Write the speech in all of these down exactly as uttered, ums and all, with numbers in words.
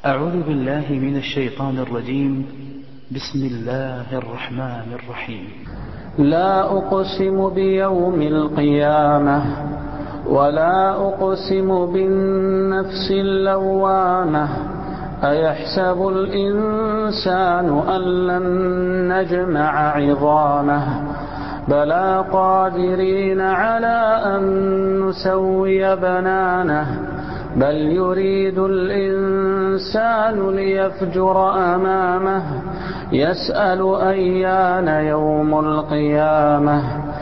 أعوذ بالله من الشيطان الرجيم. بسم الله الرحمن الرحيم. لا أقسم بيوم القيامة ولا أقسم بالنفس اللوامة أيحسب الإنسان أن لن نجمع عظامه بلى قادرين على أن نسوي بنانه بل يريد الإنسان ليفجر أمامه يسأل أيان يوم القيامة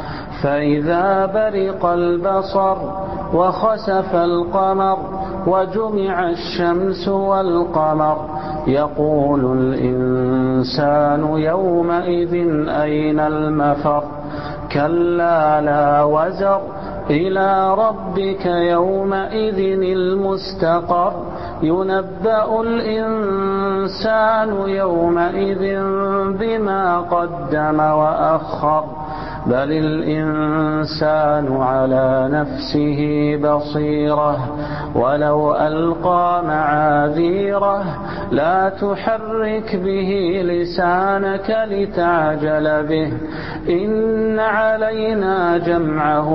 فإذا برق البصر وخسف القمر وجمع الشمس والقمر يقول الإنسان يومئذ أين المفر كلا لا وزر إلى ربك يومئذ المستقر ينبأ الإنسان يومئذ بما قدم وأخر بل الإنسان على نفسه بصيرة ولو ألقى معاذيره لا تحرك به لسانك لتعجل به إن علينا جمعه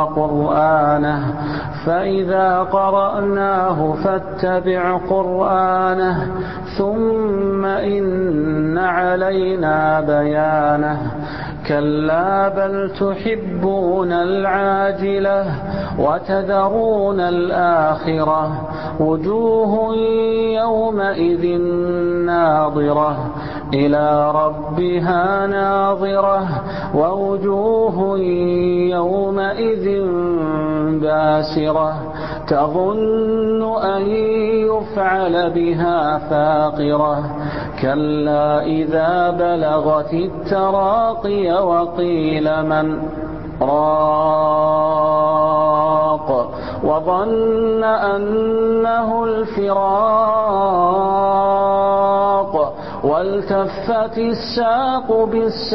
وقرآنه فإذا قرأناه فاتبع قرآنه ثم إن علينا بيانه كلا بل تحبون العاجلة وتذرون الآخرة وجوه يومئذ ناظرة إلى ربها ناظرة ووجوه يومئذ باسرة تظن أن يفعل بها فاقرة كلا إذا بلغت التراقي وقيل من راق وظن أنه الفراق والتفت الساق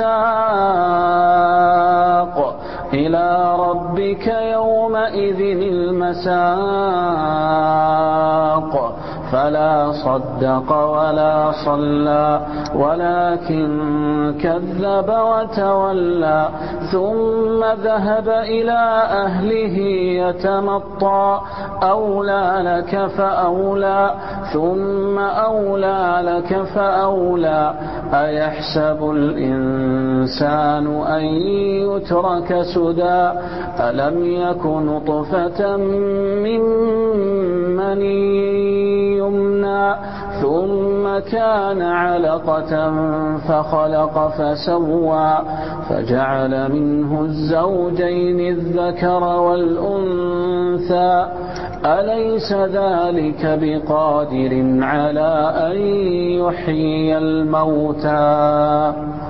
بالساق إلى ربك يومئذ المساق فلا صدق ولا صلى ولكن كذب وتولى ثم ذهب إلى أهله يتمطى أولى لك فأولى ثم أولى لك فأولى أيحسب الإنسان أن يترك سدى ألم يك نطفة من مني يمنى ثم كان علقة فخلق فسوى فجعل منه الزوجين الذكر والأنثى أليس ذلك بقادر على أن يحيي الموتى